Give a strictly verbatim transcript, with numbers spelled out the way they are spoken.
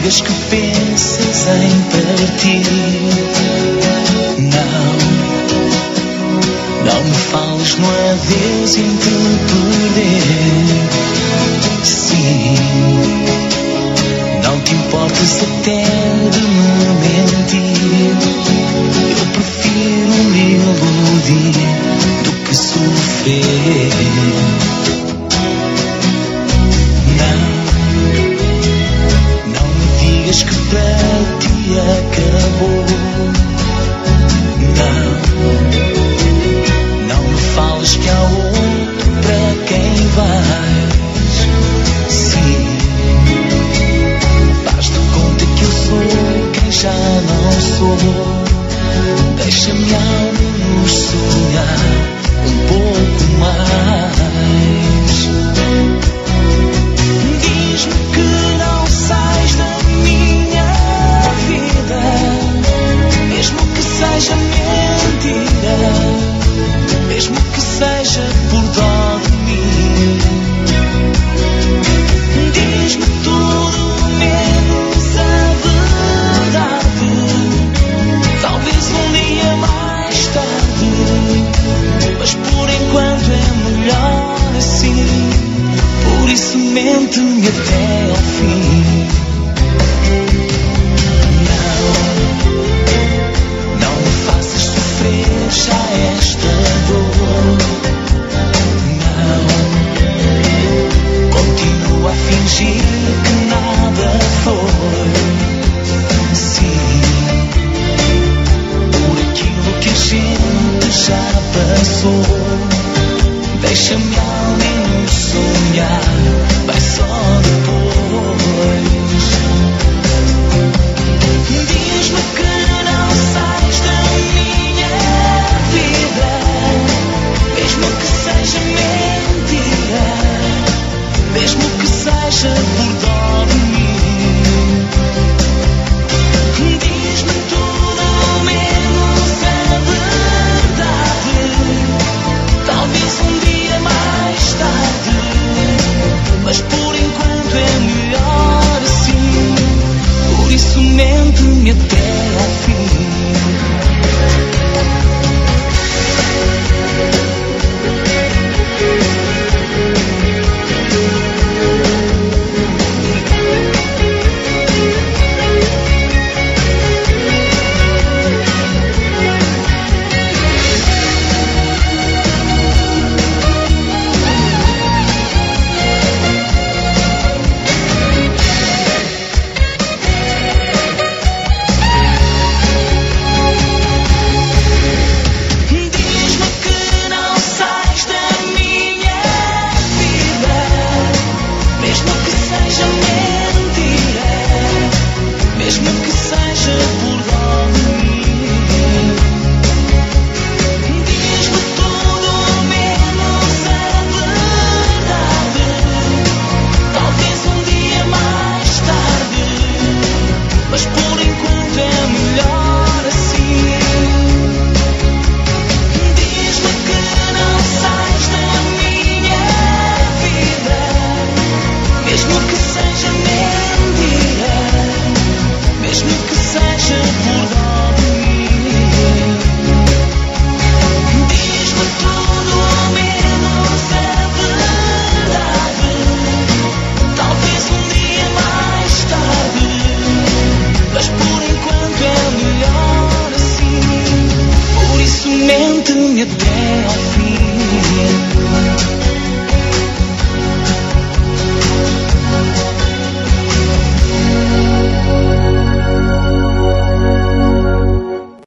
digas que pensas em partir. Não, não me fales no adeus entre perder. Sim, não te importes até de me mentir. Eu prefiro me iludir do que sofrer. Que para ti acabou. Não, não me fales que há outro para quem vais. Sim, faz de conta que eu sou quem já não sou. Deixa-me ao menos sonhar um pouco mais. Diz-me que não sais da mesmo que seja mentira, mesmo que seja por dó de mim. Diz-me tudo menos a verdade. Talvez um dia mais tarde, mas por enquanto é melhor assim. Por isso mente-me até ao fim. Já esta dor, não, continua a fingir que nada foi. Sim, por aquilo que a gente já passou. Deixa-me ao menos sonhar, vai só depois. Diz-me que não sais da minha vida, mesmo que seja mentira, mesmo que seja por dó de mim. Diz-me tudo menos a verdade. Talvez um dia mais tarde, mas por enquanto é melhor assim. Por isso mente-me até ao fim. Mente-me até ao